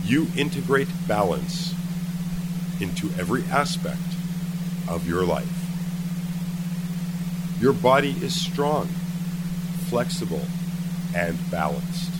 You integrate balance into every aspect of your life. Your body is strong, flexible, and balanced.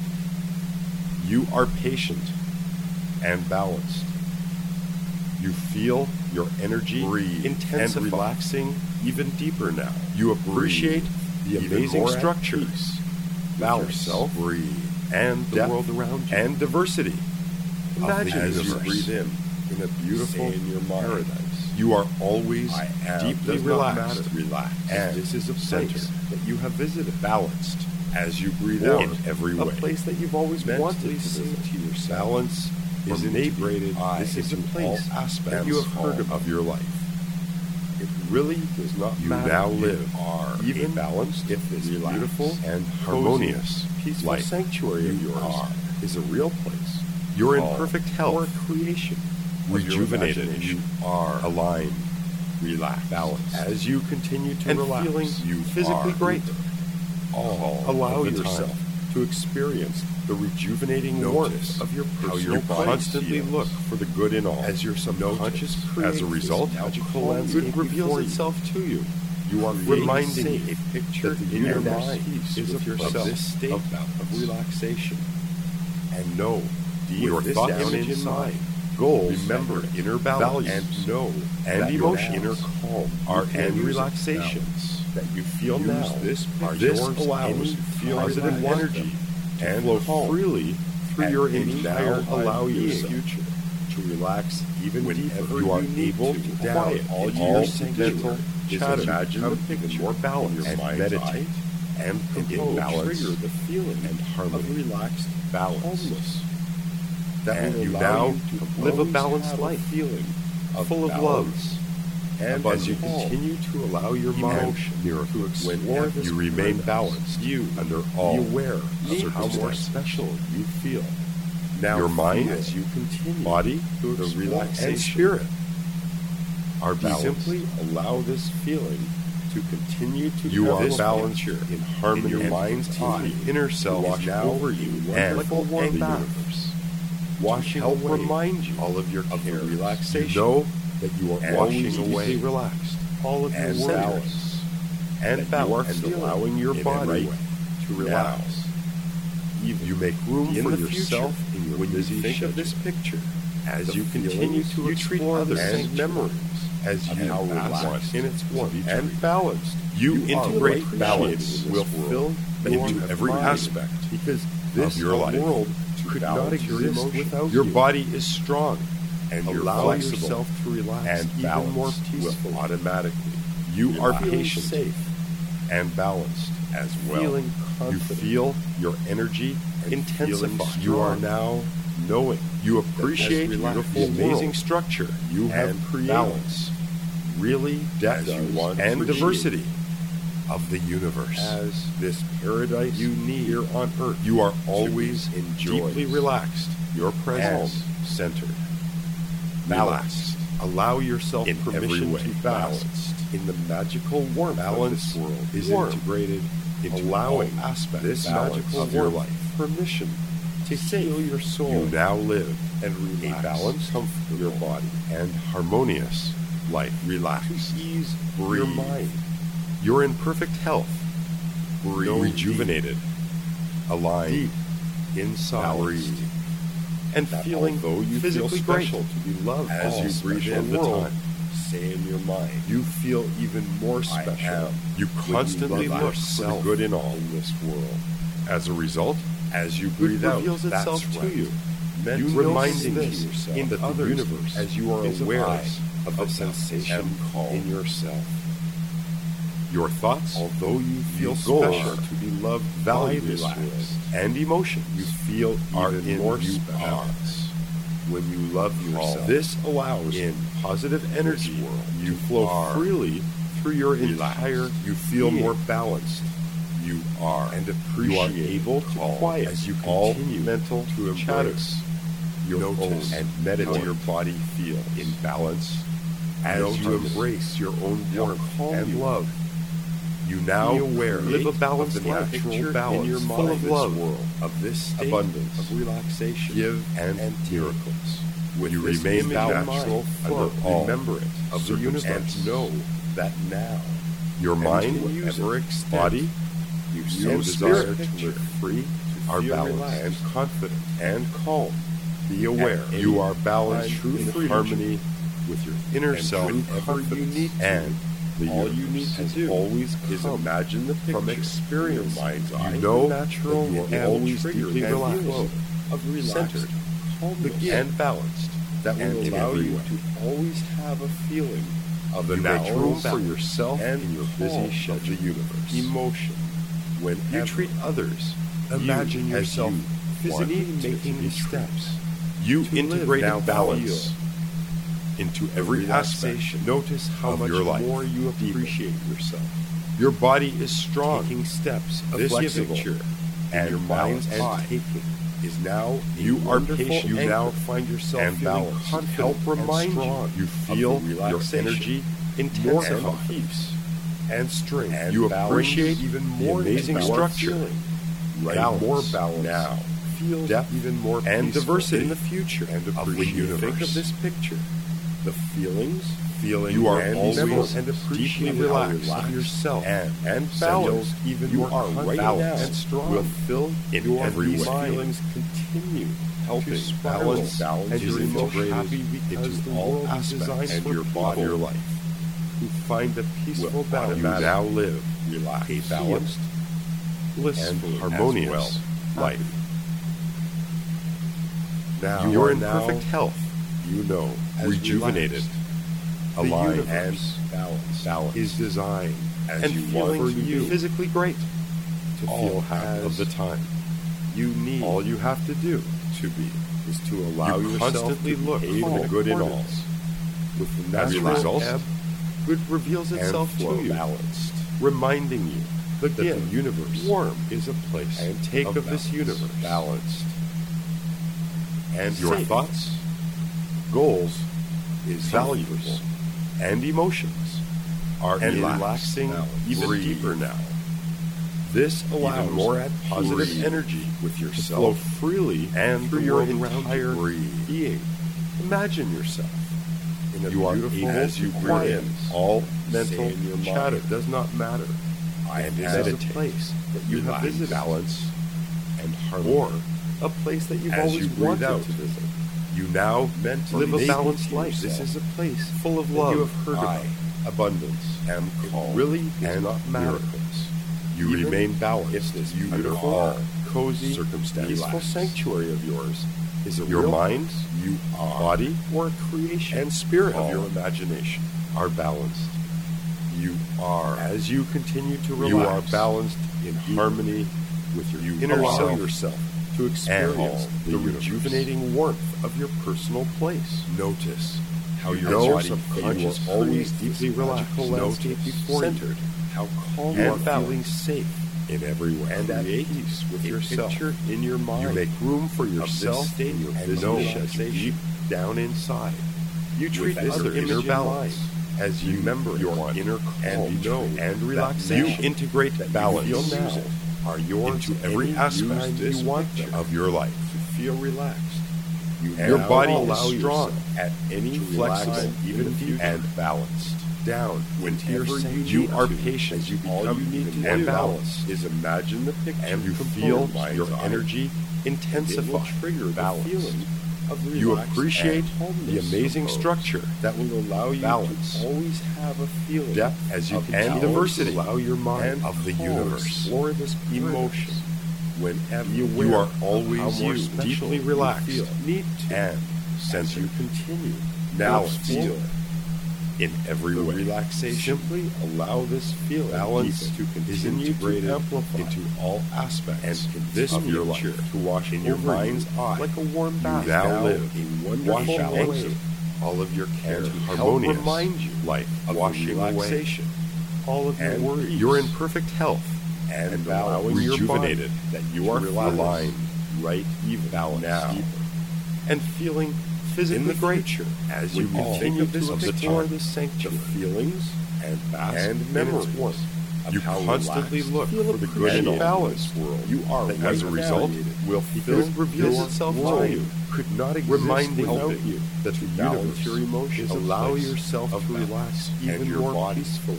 You are patient and balanced. You feel your energy intense and relaxing even deeper now. You appreciate the amazing structures, balance, and the world around you, and diversity. Imagine as you breathe in a beautiful paradise. You are always deeply relaxed, and this is a place that you have visited, balanced as you breathe out in every way. A place that you've always wanted to visit. To yourself. Balance is integrated. This is a place that you have heard of your life. It really does not matter. You now live even balanced, if this beautiful and harmonious, peaceful sanctuary of yours is a real place. You're in perfect health. Or creation. Rejuvenated. You are aligned, relaxed, balanced. As you continue to relax, feeling you physically great. Allow yourself to experience the rejuvenating warmth of your personal body. How you constantly look for the good in all. As your subconscious creates, as a result, magical landscape reveals itself to you. You are reminding a picture in your mind is of yourself, this state of relaxation. And know your thoughts down inside. Goals, remember inner balance, and know and emotion, inner calm, are in relaxations that you feel now. This allows positive energy and flow freely through your entire allow yourself to relax even whenever you are able to quiet all your mental chatter. Imagine the picture, more balance, and meditate and in balance, trigger the feeling and harmony of relaxed balance. That will allow you to live a balanced life, feeling full of love. And as you continue to allow your mind to explore this, you remain balanced. You under all aware of how more special you feel. Now, your mind, as you continue, body, the relaxation, and spirit are balanced. Simply allow this feeling to continue to. You are balanced in harmony. Your mind's eye, inner self, wash over you, and like a warm bath. Washing help remind you all of your care, relaxation. You know that you are washing away, relaxed, all of your balance, and allowing your body to relax. You make room for yourself in your when you think of this picture. As you continue to explore others and memories, as you now relax in its warmth and balanced, you integrate balance will fill into every aspect because this world could not exist without you. Your body is strong, and allow yourself to relax and even more peaceful automatically. You are patient, safe, and balanced as well. You feel your energy intensify. You are now knowing. You appreciate the amazing structure you have created. Balance, really depth and diversity of the universe. As this paradise you need here on Earth, you are always deeply relaxed. Your presence centered, balanced. Allow yourself permission to balance in the magical warmth of this world. Is integrated into allowing aspects this magical of your life. Permission to heal your soul. You now live and relax. A balanced, comfortable your body and harmonious life. Relax. To ease your mind. You're in perfect health. Rejuvenated. Aligned. Deep. Inside. Breathe. And feeling though you physically feel special to be loved as you breathe in the time. Say in your mind, you feel even more special. You constantly look for the good in all in this world. As a result, as you breathe out, reveals itself to you. You reminding yourself in the universe as you are aware of the sensation in yourself. Your thoughts, although you feel special to be loved, valued, relaxed, and emotions you feel are in more balance. When you love yourself, this allows in positive energy you flow freely through your entire. You feel more balanced. You are and appreciate. You are able to quiet as you continue mental to embrace your own and meditate. Your body feel in balance as you embrace your own warmth and love. You now be aware, live a balanced of the life, natural balance, in your mind, full of this love, world, of this state abundance, of relaxation, give and miracles. With you this remain image in balanced natural under flow, all remember it of the universe, circumstances. and know that now Your mind, and to whatever extent body, you and so desire spirit to live free, to are feel balanced relaxed and confident and calm. Be and aware you are balanced find true in freedom harmony with your inner and self, true confidence. and the all universe you need to has do always is come imagine the picture from experience. in your mind's eye. You know natural that you are and always triggered deeply and relaxed, flow of relaxed, centered, calmness, and balanced. that will and in allow every you way. to always have a feeling of the You make natural room for balance yourself and in your calm busy of schedule. the universe. Emotion. When You treat others. Imagine you, as yourself you, physically want to making be steps. You to live integrated now balance into every aspect. relaxation. Notice how of much your life. more you appreciate yourself. Your body is strong. Taking steps of This flexible picture and your your mind's mind's eye. taking is now You a are wonderful patient. You anchor now find yourself and feeling balanced. confident Help remind and strong you of feel the your relaxation, energy more intensify. and peace and strength. And you balance appreciate even the more amazing than structure. feeling. Right, Balance more balance now. Feels Depth even more and peaceful diversity in the future and of when appreciate you the think universe. of this picture. The feelings, You are and always remember and appreciate deeply relaxed of yourself and balanced. even You more are right balanced now and strong. will fill in your every these way. feelings continue helping to spiral balance and is you're integrated happy because into the all world is aspects designed and for your people body, your life. who find a peaceful Will balance. you now live relaxed, a balanced blissful, and harmonious as well. life. Now You are in now, perfect health, you know, as rejuvenated, relaxed. The aligned, universe balanced, is designed as and you feeling want for you physically great to all feel happy of the time. You need All you have to do to be is to allow you yourself constantly to look behave for in the good in all. accordance with the As a natural result, ebb good reveals and itself flow to you, balanced. reminding you that the Again, universe warm is a place and take of this balance. universe balanced And your safe. thoughts, goals, is values, valuable and emotions are and relaxing balanced. even Breathe. deeper now. This allows Even more at positive breathe energy with to yourself flow freely and through the your world around you. entire Breathe. being. Imagine yourself. in a You are beautiful able as to you quiet breathe. all Say mental in your mind, chatter. Does not matter. I And have meditate. a place that you have Relax, visited, balance, and harmony. or a place that you've As always you breathe wanted out, to visit. You now Mentally live a maybe balanced to life. yourself. This is a place full of that love. you have heard I, about. abundance, Am calm. It really does and not matter. miracles. You Even remain balanced if this under beautiful, all cozy, circumstances. peaceful sanctuary of yours is a Your real mind, you are, body, or a creation and spirit of of your your imagination. are balanced. You are, As you continue to relax, you are balanced in harmony with your You inner allow self. yourself to experience and the the universe. rejuvenating warmth of your personal place. Notice how your know body subconscious is always creates deeply this relaxed. magical landscape Notice before you. centered. How calm And you are, balanced. feeling safe in every way. and at Create peace with a yourself. picture In your mind, You make room for of this yourself state in your and busy know schedule. deep down inside. You treat treat other other inner inner balance balance as you remember your one inner calm and know and that relaxation. now You integrate that balance you feel now are yours into every any aspect use you want to of your life. feel relaxed. You Your now body allow is strong, yourself at any flexible, time, even deep, and balanced. down Whenever whenever you you are to, patient, as you all become you need even to more do balanced is imagine the picture And you from feel mind's your eye. energy It will intensify, trigger the balance. feeling of You relaxed appreciate and calmness the amazing of structure, that will allow you balance, to always have a feeling depth as you of can, and balance, diversity allow your mind and of the calm, universe. explore this emotion whenever Be aware you are of how always more you, special deeply you relaxed, feel. Need to and as centered. you continue Now to feel feel in every the way. relaxation. Simply allow this feeling Balance to is continue integrated to amplify into all aspects and this of your future life. to wash in your Over mind's you, eye like a warm bath. now Now live a wash wonderful balance way. All of your care and to help harmonious remind you life, of washing the away relaxation, all of your and worries. you're in perfect health and balance, allowing your body rejuvenated, that you are relaxed, aligned right even balanced, now and feeling physically in the great future as you when you continue think of to this explore picture, the the sanctuary feelings and bask and in its memories warmth of You how constantly relaxed, look feel for the good appreciated and balanced in this world. You are, that as a right result, now will feel could reveal your itself to mind you. could not exist Reminding without you that the balance universe your emotions. is a Allow place yourself of to balance relax and even your more body. peacefully.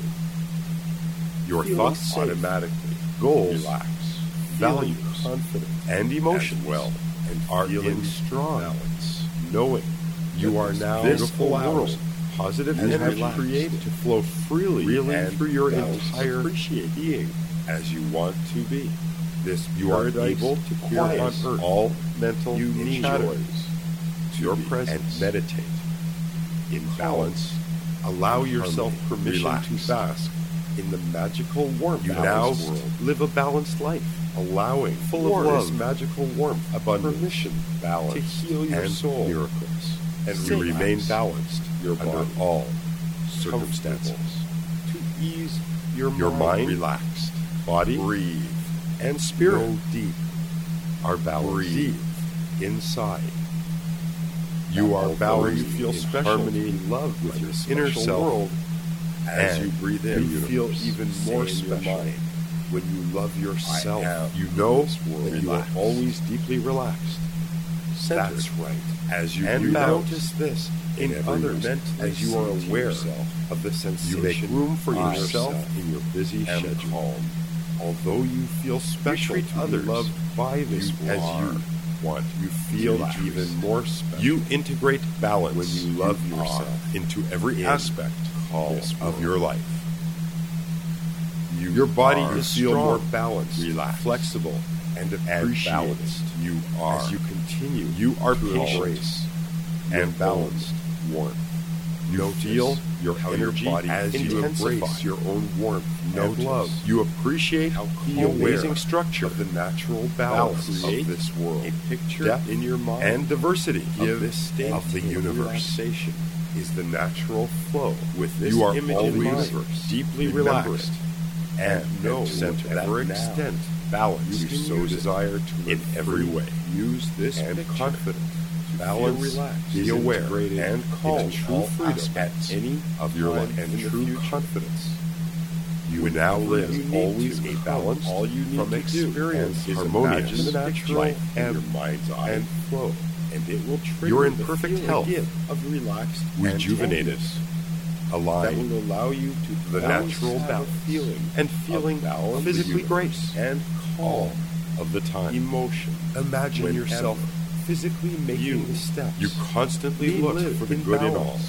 Your Feeling thoughts safe, automatically, goals, relax, values, confident, and emotions as well, and are feeling in strong, balance, knowing you that are this now beautiful allowed world, positive you energy have created, to flow freely really and through your balance, entire appreciate being as you want to be. This you are paradise able to here quiet on earth. all mental You need chatter to your be presence and meditate in calm, balance. Allow yourself harmony, permission relax. to bask in the magical warmth. You now Balanced world. live a balanced life, allowing full Warmth. of love, this magical warmth, abundance, Permission balance to heal your and soul. miracles, and Safe. you remain balanced Your under body. all circumstances. To ease your mind relaxed, body, breathe, and spirit go deep, are balanced breathe inside. You are Although balanced you feel in special harmony to be loved with by your this inner special self. world. As And you breathe the in, you feel universe. even Say more in your special. mind, When you love yourself, am you know this world. that you are Relax. always deeply relaxed, centered, That's right. As you and breathe out, notice this in every others mentally as you are say to aware yourself of the you sensation. make room for I yourself in your busy am schedule. calm. Although you feel special treat to be others loved by this you as world, you want. you feel Relax. even more special. You integrate balance when you love yourself into every in aspect this of world. your life. You Your body are is feel strong, more balanced, relaxed, flexible, and appreciated. balanced. You are As you continue. You are to patient embrace and balanced. warmth. You Notice feel your how energy your body as you intensify embrace your own warmth and Notice love. You appreciate how the calm amazing aware structure of the natural balance balance of of this this world. A picture Depth in your mind and diversity of this state of the universe. relaxation is the natural flow. With this you are image in always mind, deeply remember relaxed it, and know to whatever that now extent balance you you can so use it desire to in live every free. way. Use this and picture confident. to Balance, feel relaxed, be aware, integrated and calm into true all freedom aspects at any of your time life in and the true future. confidence. You Whenever now live you need always to a become, balanced all you need from to do experience is harmonious imagine the natural life in and your mind's eye and flow. and it will trigger You're in the perfect feeling health, again of relaxed rejuvenated, and that aligned, will allow you to the always natural have a balance feeling and feeling of balance, physically the great universe, and all calm of the time. emotion. Imagine Whenever yourself physically making the steps. You constantly We look live for the in good in all. balance.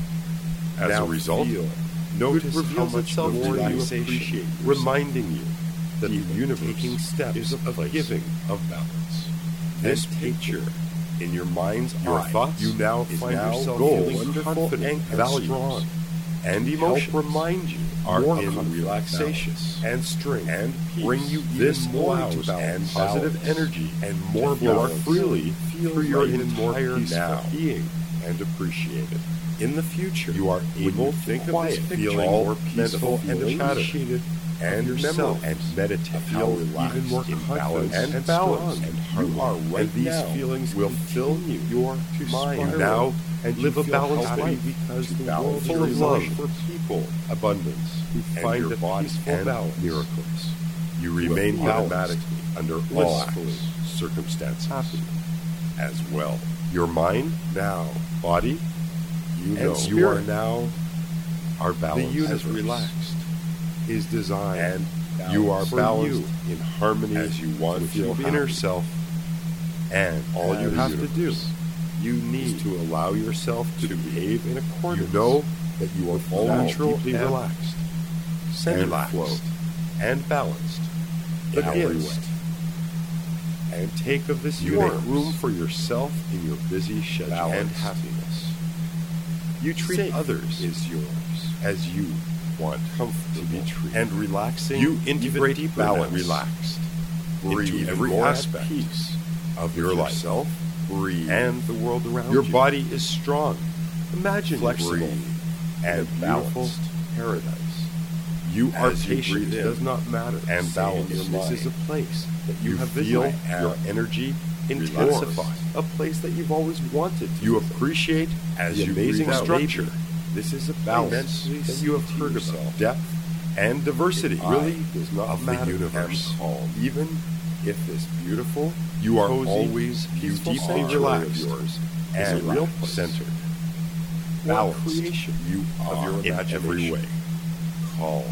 As Now a result, feel notice good how reveals much itself more to you relaxation, appreciate, yourself. reminding you that the Even universe taking steps is a of place giving of balance. this And picture in your mind's your eye, thoughts you now is find now yourself goals, feeling wonderful confident, and values, strong, and to emotions help remind you are more in relaxation and strength and peace. bring you This even more allows into balance, and positive balance energy and to more feel more balance. freely Feel through your even more entire peaceful now being and appreciated. in the future. You are when able you to think of quiet this picture, feeling all more peaceful and feeling chatter appreciated and of yourself memories and meditate. of how Feel relaxed, even more in confident balance, and strong. balanced and You harmony. are right And these now feelings will fill continue your to mind spiral now and you live a feel balanced healthy life because to the balance world full of is love for people abundance who and find your a body peaceful and balance miracles. You remain will balanced automatically, under all blissfully circumstances happy as well. Your mind, now body, you and know spirit you are now are the balanced. universe as relaxed is designed and you are for balanced you in harmony as you want with to your feel inner happy. self, and All you the have to do universe. You is need to allow yourself to behave in You accordance. know that you are all natural deeply and relaxed, centered, relaxed, and balanced. but every is, way. and take of this You yours. make room for yourself in your busy schedule Balanced. and happiness. You treat Safe others is yours. as you want Comfortable to be treated. and relaxing. You integrate even deeper balance now. relaxed Breathe into every more at aspect peace of with your life. yourself. Breathe And the world around Your you. body is strong. Imagine Flexible breathe and and beautiful balanced. paradise. You are As you patient. breathe in, It does not matter. And say balanced. in your This is a mind, place that you, you have feel visited. Your energy relaxed. intensifies. A place that you've always wanted to. You visit. appreciate As the you amazing breathe out, structure, this is a balance mentally that you have say to heard yourself, about. Depth and diversity really does not of the matter. universe. And calm. Even if this beautiful, You are cozy, always peaceful deeply sanctuary relaxed of yours and is a real place. centered. What Balanced. creation You of are your in imagination. every way. Calm.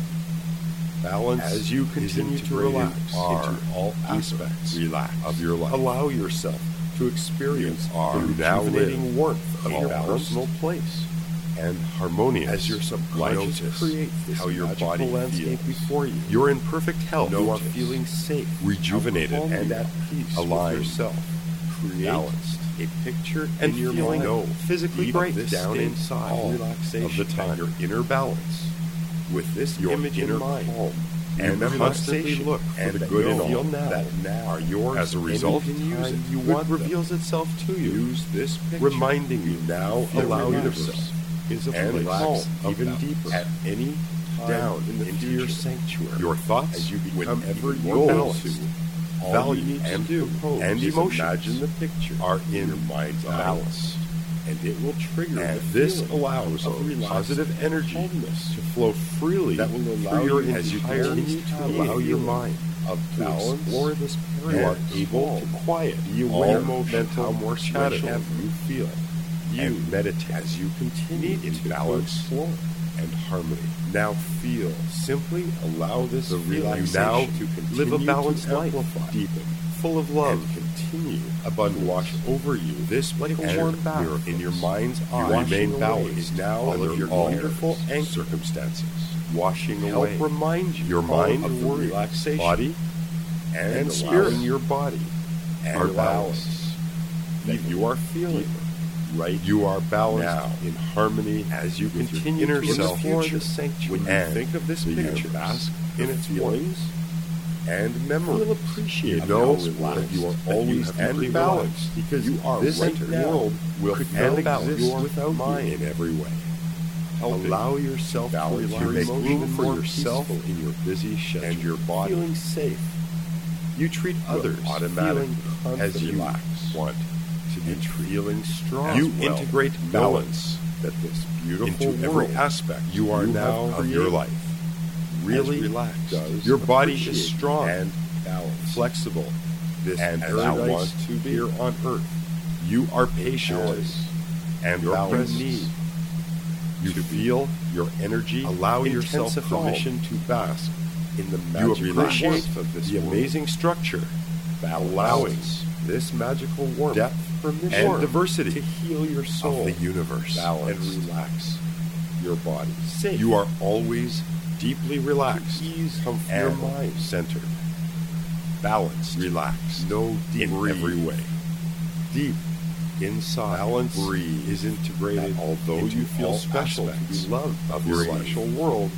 Balance As you continue to relax are into all deeper aspects relax of your life. Allow yourself to experience You the now rejuvenating live warmth of a your balanced personal place. and harmonious As your subconscious life. creates this how your magical body landscape feels. before you, You're in perfect health. you are Notice. feeling safe, rejuvenated, how calm and you at are, peace aligned, with yourself. create Balanced. a picture And in your feeling mind physically deep great down state inside all relaxation of the time. and your inner balance. With this Your image inner in mind, calm and and constantly relaxation, look for and the that good in you all feel that now are yours. As a result, anytime you good want them. reveals itself to you, Use this picture, reminding you now the allow universe yourself is a and place relax of even balance. deeper at any time Down in the into future. your sanctuary. Your thoughts, As you become whenever even you more go balanced, to all value you need and to do propose and is emotions imagine the picture are in in your mind's eye, balance. and it will trigger And the this feeling allows of positive energy calmness to flow freely that will allow through your you as you entire continue to being. allow your mind of to balance. explore this You are paradigm. able to quiet Be all aware mental how more chatter special you feel. and meditate as you continue in to balance explore. and harmony. Now feel. Simply allow this The feeling relaxation now to to live a continue balanced to life, amplify, deepen, full of love, and continue abundance, to wash over you. This like a and warm bath miracles. in your mind's eye. You remain Washing balanced away is now under under your all wonderful anchor. circumstances. Washing Help away. remind you your all mind of of the worry, relaxation, body, and and spirit allowing your body and are balance balanced. that you are feeling right You are balanced now in harmony as you with your continue inner to self. explore Future. the sanctuary. When you And think of this the picture, universe. bask in The its feelings and memory. Feel appreciated. You know Relaxed. that you are That always have and completely balanced relaxed. because You are this right now world will could not not exist exist without mine you in every way. Allow yourself to balance relax, your make emotions room for more yourself peacefully in your busy schedule and your body feeling safe. You treat others automatically feeling as you relax. want to be And treated. feeling strong. You as well, integrate knowing balance that this beautiful into every world aspect you are you now have of your created life. Really as relaxed does your body is appreciate strong and balanced. flexible, This and as I paradise want to be here on earth. You are patient As and your balanced. need You to feel your energy allow yourself intensify. permission to bask in the You magical appreciate warmth of this the world. amazing structure, allowing balance, this magical warmth, depth, permission and diversity to heal your soul of the universe. and relax your body. Safe. You are always deeply relaxed ease of your and mind. centered, balanced, Relax. no in breathe. every way. Deep inside, Balance breathe is integrated. that although into you feel all special to aspects be loved of your your life, special world,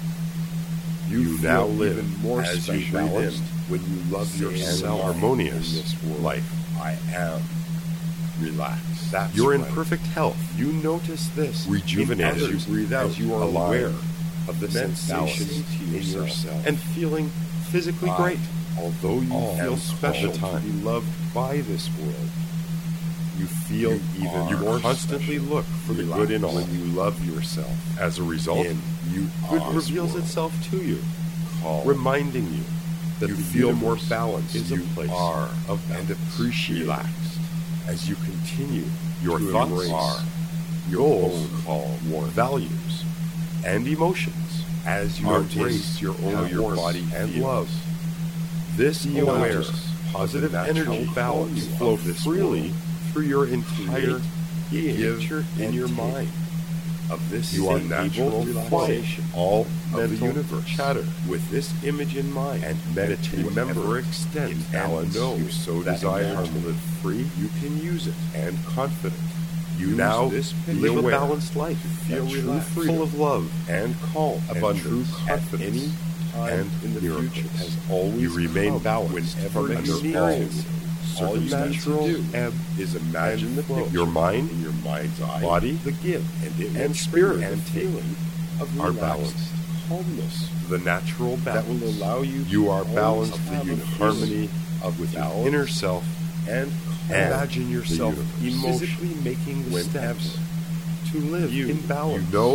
you feel now live even more as special you breathe balanced in when you love and yourself harmonious in this world. life. I am relaxed. That's You're in right. perfect health, You notice this rejuvenated as you breathe out. as you are aligned aware of the immense sensation in yourself. and feeling physically I, great. although you all feel the special to time. be loved by this world, You feel you even are more constantly special. look for the Relax good in all. when you love yourself. As a result, In you good are reveals world. itself to you, Calm. reminding you that You the feel more universe balanced. is a You place are of and balance. appreciate Relaxed. as you continue Your to thoughts embrace are your goals, own calm warmth. values, and emotions As you are embrace your how own your warmth body and feels. love. This Be aware, aware positive of the natural energy balance flow of this freely world. through your entire being. Picture in and your take. mind of this You are natural able to quiet relaxation all of the mental universe chatter with this image in mind and meditate. to ever extend in and balance. know You so that desire now to live free you can use it and confident. You Use now this picture live a aware balanced life, feel that true relaxed, full of love and calm abundance, and true at confidence any time and in the miracles. future has always You remain come balanced whenever under you all experience it. All you need to circumstances. do Ebb is imagine the flow. picture Your mind, in your mind's eye, body, the give, and it and will spirit trigger and the take feeling of are relaxed balanced. calmness the natural that balance. will allow you. You are to balanced always have in a harmony feeling of with your balance inner self and and imagine the yourself universe. physically making the Whenever steps to live you in balance. You know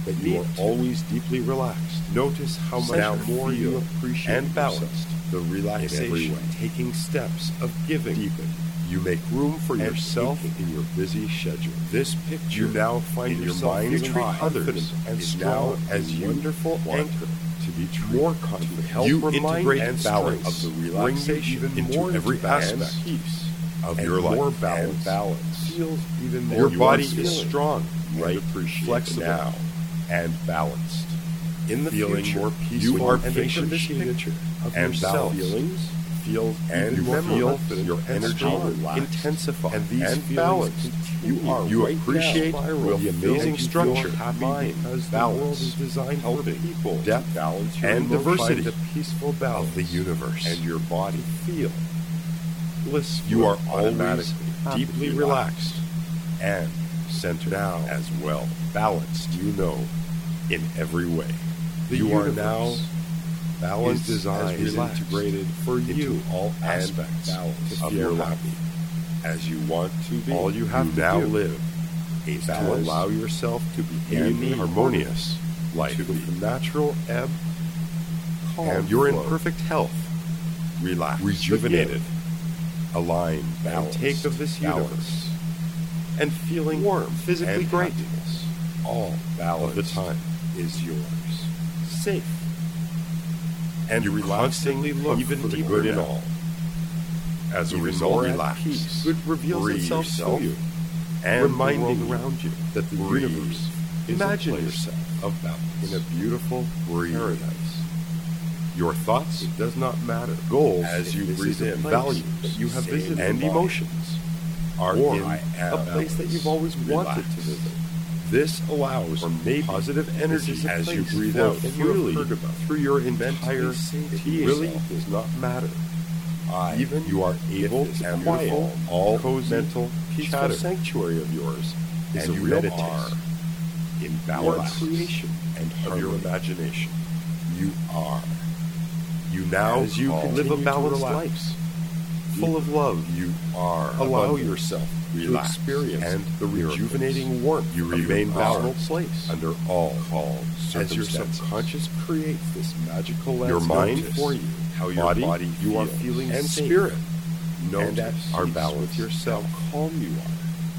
that you are always deeply relaxed. Notice how much Now more you appreciate and balanced. yourself. The relaxation, taking steps of giving, Deepen. You make room for and yourself taking. in your busy schedule. This picture You now find in your yourself mind's treat eye others and is strong now as and you wonderful want anchor to be treated. more confident. Help You remind integrate and balance balance of the bring you relaxation even into more every into aspect balance piece of and your life. more And balance. balance. Feels even more. Your body you are is feeling strong, right, appreciated flexible now, and balanced. in the Feeling future. more You peaceful are and patient appreciated picture of and yourself. balanced. Feelings Feel and you more feel confident your and energy strong. intensify And these and feelings balanced. continue. You right appreciate now. the amazing structure, happy mind, because the balance, world is designed for helping, people. depth, to balance your and emotions. diversity Find a peaceful balance of the universe. and your body feel blissful. You are always automatically deeply happy, relaxed and centered now as well, balanced, in every way. The you are universe now balanced is designed, as is relaxed integrated for into you all and aspects balance of feel your life. happy as you want to be. All you have to now do live is to balanced allow yourself to be in in harmonious life. to the natural ebb, calm And you're in flow. perfect health, Relax, rejuvenated, aligned, and balanced, take of this balanced, universe and feeling warm, physically and great. happiness. All Of the time is yours, safe, and you constantly look even for the deeper good in now. all. As a Even result, more at relax. peace. Good reveals Free itself yourself to you, and reminding the world you around you that the breathe. universe is Imagine a place yourself of balance in a beautiful Breathe. paradise. Your thoughts, It does not matter goals, as you this breathe is a in place values that you have same visited, and and emotions are or in a place that you've always wanted to visit. This allows Or for maybe positive this energy is a as you place breathe flow out that you have freely heard about. through your Mentally entire say to being. really does not matter. Even you are if able this to beautiful, quiet all cozy, mental peaceful chatter, sanctuary of yours is and a you real meditate are in your balance creation and of your harmony. imagination. You are. You now As you call live a to balanced relax. life, full of love, You are allow abundant. yourself Relax to experience and the miracles. rejuvenating warmth You of your remain personal balanced place. under all called As your circumstances. subconscious creates this magical Your landscape mind for you, how your body you are feels, feeling and safe, spirit notice and at are peace balanced with yourself. how calm you are.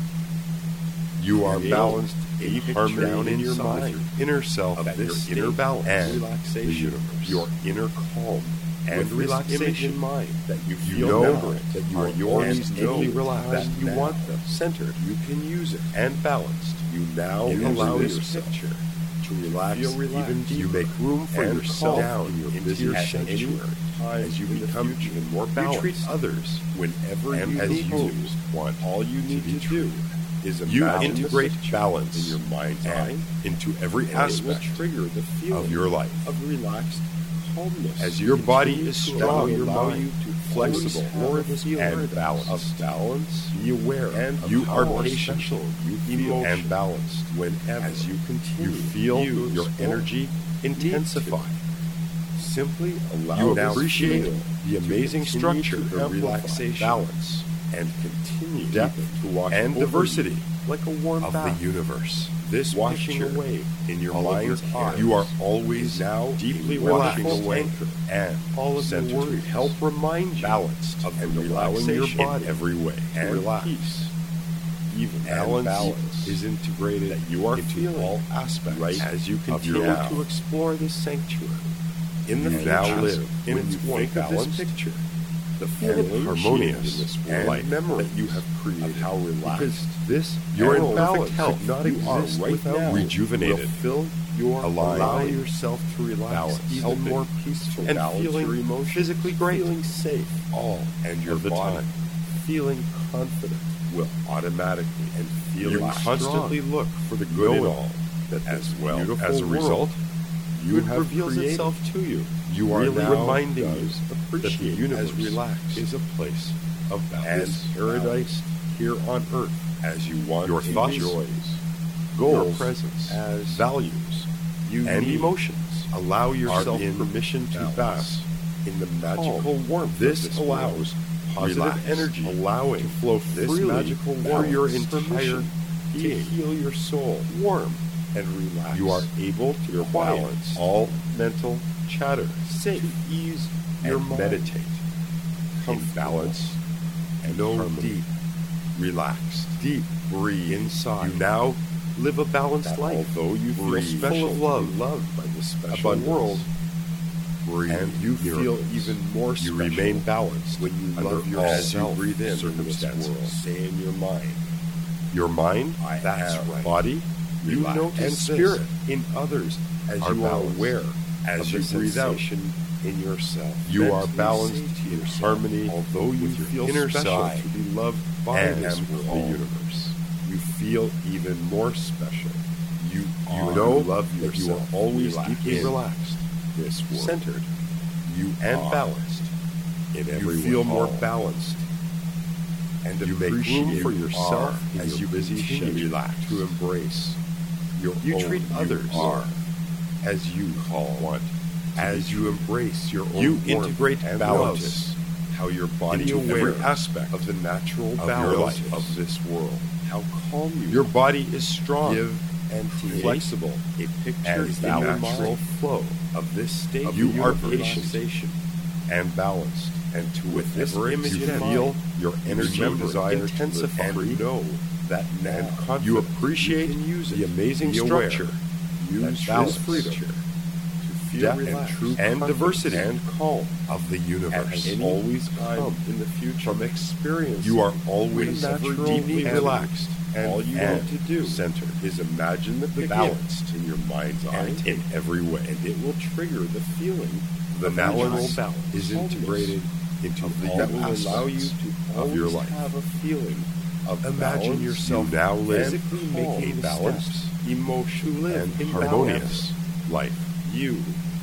You are Create balanced a deep picture harmony down in your inside mind your inner self, of that this your inner state balance and and relaxation, the universe. your inner calm And with this relaxation image in mind that you feel know now that you are are yours always deeply relaxed that you now. want them centered. You can use it and balanced. You now In allow this yourself picture to relax feel relaxed. even deeper. You make room for and yourself calm in your into busy your sanctuary. sanctuary as you become even more balanced. You treat others whenever and you as need you to. want All you to need be to true. do is You imagine the integrate picture balance in your mind's eye and into every and it will aspect trigger the feeling of your life. of relaxed calmness. As your body Continue is to strong, allow your mind you to flexible, explore this and paradise balanced. of balance. Be aware And you of are how patient special you feel emotion, and balanced. whenever As you continue You feel you your explore. energy intensify. Simply allow You this appreciate feel the to amazing continue structure to of amplify relaxation, balance, and continue depth, to wash and over diversity you like a warm of bath. the universe. This washing picture away in your all of mind's your eye. cares. You are always is now deeply a relaxed wonderful anchor. and All of centered your to worries help remind you balanced of and the allowing your relaxation body in every way to and relax. peace. Even And balance is integrated that you are into feeling all aspects right as you of continue your now. to explore this sanctuary. In the You future, now live when in you its warm think of balance this picture, the and feeling harmonious in this and world memories that you have created, of how relaxed because this you're and in balance perfect health could not you are exist right without now. you. Rejuvenated, Will fill your aligned, allow yourself to relax balanced, even helping, more peaceful and balance feeling your emotions, physically great feeling safe, all and your of the body time. feeling confident will automatically and feeling You constantly strong, look for the good in knowing all, that as this well beautiful as a world result, you good have reveals created. itself to you. You are really now reminding you does that the appreciate universe as relaxed is a place of and balance, paradise here on earth, as you want Your to thoughts, enjoy goals, your presence, as values, you and need. emotions Allow yourself in permission to balance. bask in the magical Calm. warmth. This of this allows world. Positive relax, energy allowing to flow this freely magical through warmth your permission entire to being. heal your soul, Warm, and relax. You are able to Your quiet balance. all mental chatter, Safe. to ease Your your mind. meditate, in Comfortable. balance and No harmony. deep, relaxed. Deep Breathe inside. You now live a balanced that life. although you feel Breathe. special, Full of love, loved by this special abundance, world, breathe. and you feel miracles. even more You special remain balanced when you under love all yourself. Breathe in circumstances. this world. Say in your mind, Your mind, that's right. body, you Relax. notice And this spirit in others as are you are balanced. aware As of you the breathe out, sensation in yourself. you are Mentally balanced say to in yourself, harmony although you with your feel inner special self to be loved by and this the world, universe. You feel even more special. You know love that yourself. you are always Relax. deeply In relaxed, this world. centered, You and are balanced in every You feel way. more balanced and You make room appreciate for you yourself are as as you you busy continue schedule relax to embrace your You own treat others are as you want to as be you embrace your own You warmth integrate and balance notice how your body into aware every aspect of the natural of your balance life. of this world. How calm you Your are. body is strong, Give and take flexible, a picture and in the balanced. natural flow of this state You of are relaxation. patient and balanced. And to with this Whatever image you in feel mind, your energy remember, desire intensify, to live and know that now and confident you appreciate you can use the it. amazing Be aware. structure, Use that balance, this freedom to feel depth, and relaxed true and confidence diversity and calm of the universe. at any always time come in the future from experience. You are always natural, deeply and relaxed, and all you and want to do centered is imagine the Begin balanced in your mind's eye, and in every way. and it will trigger the feeling The of natural balance is calmness integrated into all that will allow you aspects to of your always life. have a feeling of Imagine balance. yourself You now live physically calm, making a balanced, steps, emotion, live and in harmonious balance. life. You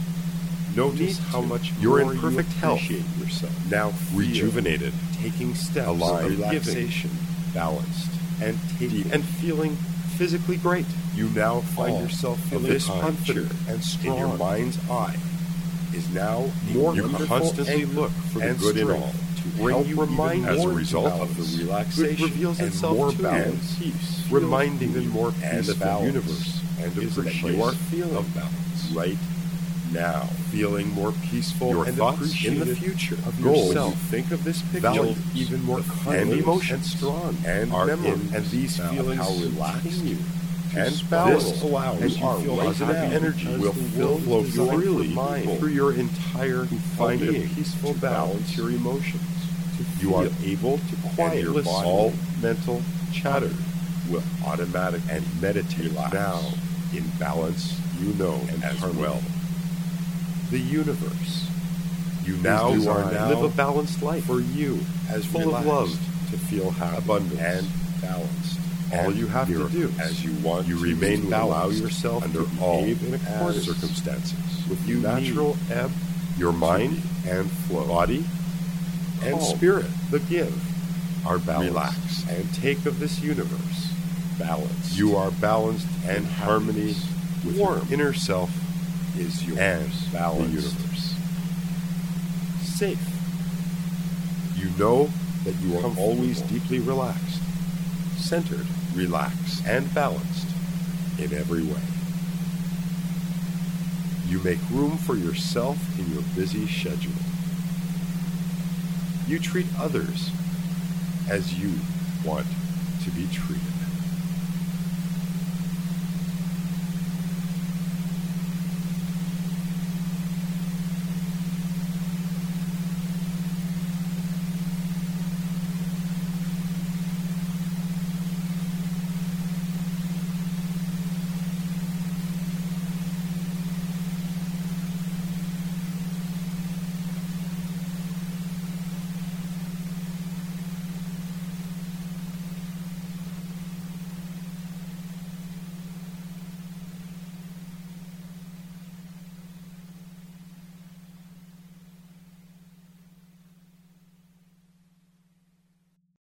Notice need how to. much You're more in you perfect health. appreciate yourself. Now feel Rejuvenated, taking steps alive, of relaxation balanced, and taking and feeling physically great. You now find All yourself of feeling the time, confident cheered and strong. in your mind's eye is now More you wonderful constantly and look for the and good in strength all to bring help you remind even as a more result to of the balance. relaxation Good reveals and itself more too. balance, And peace, reminding even you more and peace the balance universe and is a appreciation place feeling of balance. right now, feeling more peaceful Your and thoughts appreciative in the future of goals. yourself. When you think of this picture, Values, even more and confident emotions and strong and are memories in, and these of feelings how relaxed continue and to balanced spiral allows as you our feel positive happy energy because will the world flow is designed freely for mind through your entire to find a being, peaceful to balance your emotions. To You are feel able to and quiet your body all mental chatter will automatically and meditate relax. now in balance, You know and as harmony. well. The universe. You now now are now live a balanced life for you as full of relaxed love, to feel happy abundance, and balanced. and All you have to do miracles. as you want You to remain is to allow balanced yourself under to all behave in accordance circumstances. with You natural ebb, Your mind and flow, body and calm. spirit. The give, are balanced. relax, and take of this universe. Balance. You are balanced and And harmony happiness. with Warm. your inner self is yours. and Balanced. the universe. Safe. You know that you are Comfortable. always deeply relaxed, centered, Relax. and balanced in every way. You make room for yourself in your busy schedule. You treat others as you want to be treated.